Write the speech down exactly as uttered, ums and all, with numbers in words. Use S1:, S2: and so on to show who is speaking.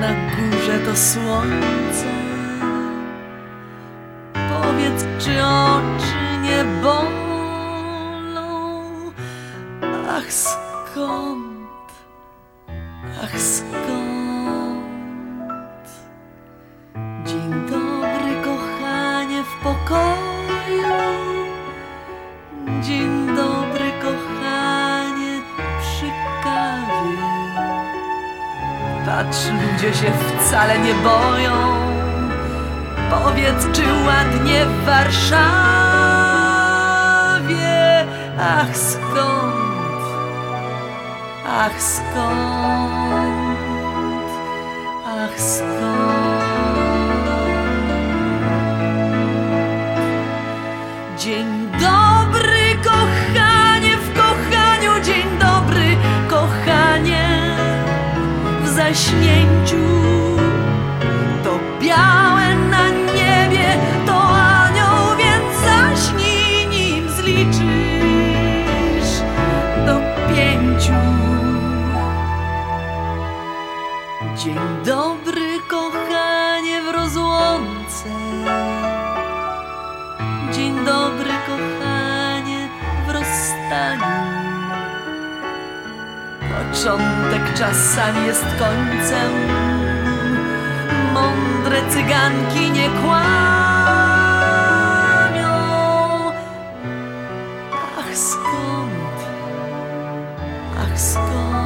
S1: na górze to słońce. Powiedz, czy oczy nie bolą? Ach, skąd? Ach, skąd? Dzień dobry, kochanie, w pokoju. Dzień dobry, kochanie, przy kawie. Patrz, ludzie się wcale nie boją. Powiedz, czy ładnie w Warszawie? Ach, skąd? Ach, skąd? Ach, skąd? Dzień dobry, kochanie, w kochaniu. Dzień dobry, kochanie, w zaśnięciu. To białe na niebie, to anioł, więc zaśnij, nim zliczysz do pięciu. Dzień dobry, kochanie, w rozłące. Dzień dobry, kochanie, w rozstaniu. Początek czasami jest końcem. Mądre cyganki nie kłamią. Ach, skąd? Ach, skąd?